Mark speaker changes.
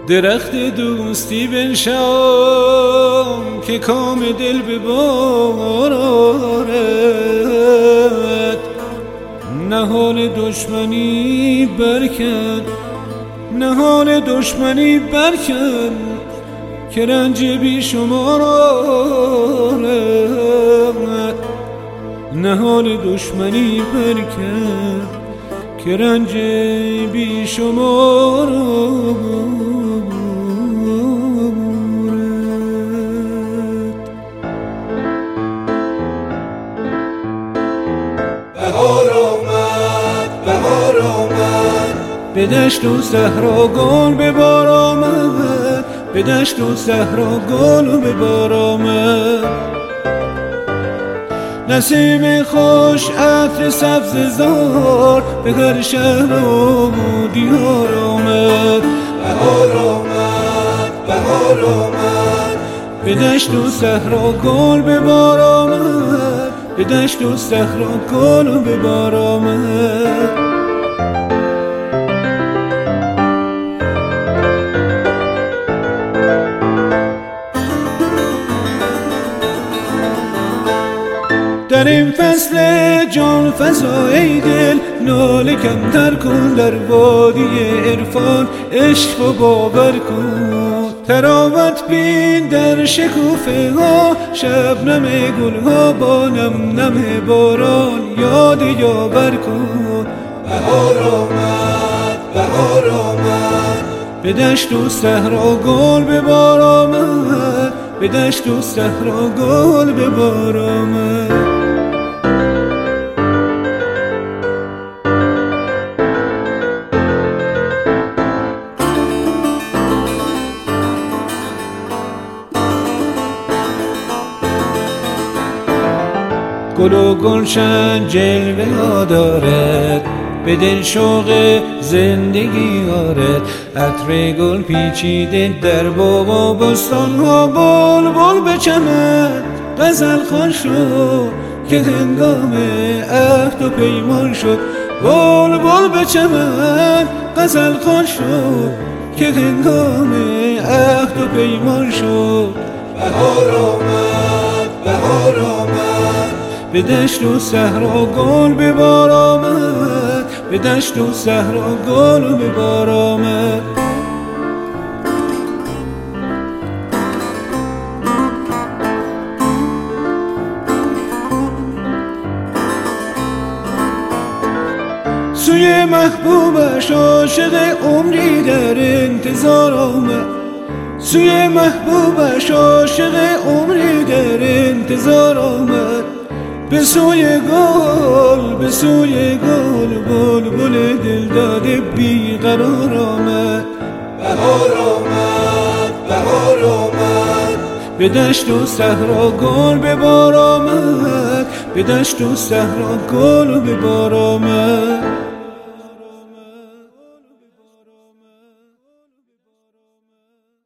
Speaker 1: درخت دوستی بنشان که کام دل به بار آرد، نهال دشمنی برکن، نهال دشمنی برکن که رنج بی شمار آرد، نهال دشمنی برکن که رنج بی شمار آرد.
Speaker 2: بهار آمد، بهار آمد،
Speaker 1: به دشت و صحرا گل به بار آمد، به دشت و صحرا گل به بار آمد. نسیم خوش عطر سبز زار به هر شهر و دیار آمد.
Speaker 2: بهار آمد، بهار آمد،
Speaker 1: به دشت و صحرا گل به بار آمد، به دشت و صحرا گل به بار آمد. در این فصل جان فزا ای دل، ناله کمتر کن در وادی عرفان، عشق و باور کن. تراوت بین در شکوفه ها، شبنم گل ها با نم نم باران، یاد یاور کن.
Speaker 2: بهار آمد، بهار آمد،
Speaker 1: به دشت و صحرا گل به بار آمد، به دشت و صحرا گل به بار آمد. گل و گلشن جلوه ها دارد، به دل شوق زندگی آرد. عطر گل پیچیده در باغ و بستان ها، بلبل به چمن غزل خوان شد که هنگام عهد و پیمان شد. بلبل به چمن غزل خوان شد که هنگام عهد و پیمان شد.
Speaker 2: بهار آمد، بهار آمد،
Speaker 1: به دشت و صحرا گل به بار آمد، به دشت و صحرا گل به بار آمد. سوی محبوبش عاشق عمری در انتظار آمد، سوی محبوبش عاشق عمری در انتظار آمد. به سوی گل، به سوی گل، بلبل دل داده بی قرار آمد.
Speaker 2: بهار آمد، بهار آمد،
Speaker 1: به دشت و صحرا گل به بار آمد، به دشت و صحرا گل به بار آمد.